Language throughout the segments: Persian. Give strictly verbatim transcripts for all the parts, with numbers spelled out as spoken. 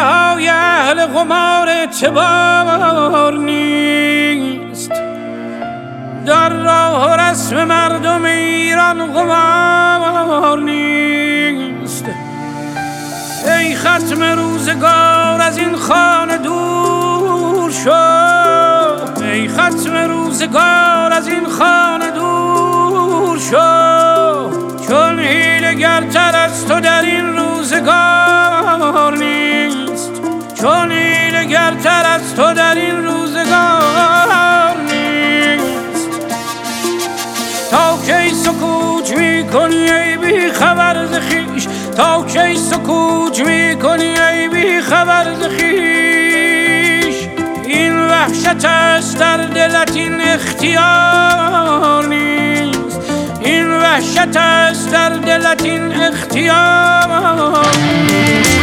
های اهل قمار اعتبار نیست، در راه و رسم مردم ایران قمار نیست. ای ختم روزگار از این خانه دور شو، ای ختم روزگار از این خانه دور شو، چون حیله‌گرتر از تو در این روزگار نیست، چون حیله‌گرتر از تو در این روزگار نیست. تا کی سکوت میکنی ای بی خبر ز خویش، تا کی سکوت میکنی ای بی خبر ز خویش. این وحشت است در دلت، این اختیار نیست، این وحشت است در دلت، این اختیار نیست.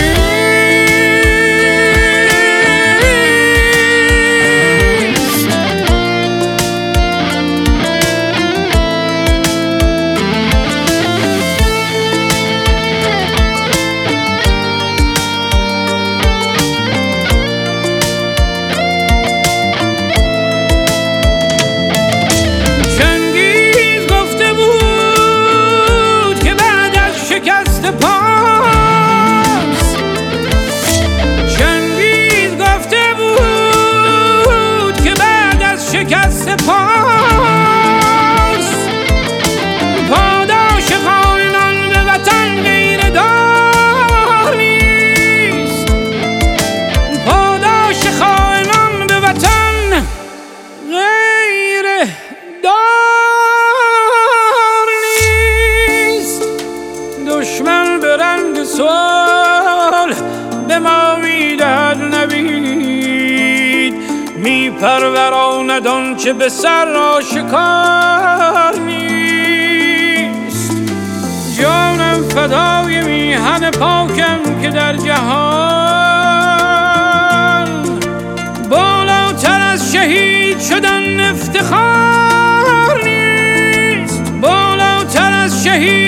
شکست پارس پاداش خائنان به وطن غیر دار نیست، پاداش خائنان به وطن غیر دار نیست. دشمن به رنگ سوال به ما میدهد نوید، می پروراند آنچه به سر آشکار نیست. جانم فدای میهن پاکم که در جهان بالاتر از شهید شدن افتخار نیست، بالاتر از شهید